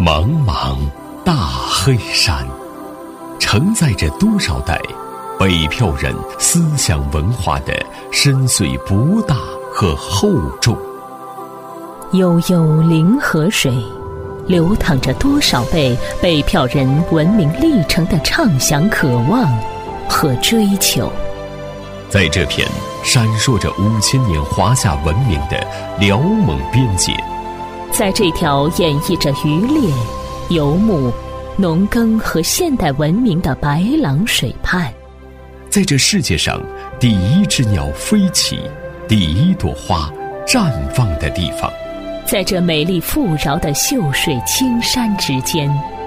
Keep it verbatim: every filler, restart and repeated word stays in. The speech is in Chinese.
茫茫大黑山，承载着多少代北漂人思想文化的深邃博大和厚重。 悠悠临河水，流淌着多少辈北漂人文明历程的畅想、渴望和追求。 在这片闪烁着五千年华夏文明的辽蒙边界， 在这条演绎着渔猎、游牧、农耕和现代文明的白浪水畔， 在这世界上第一只鸟飞起、第一朵花绽放的地方， 在这美丽富饶的秀水青山之间，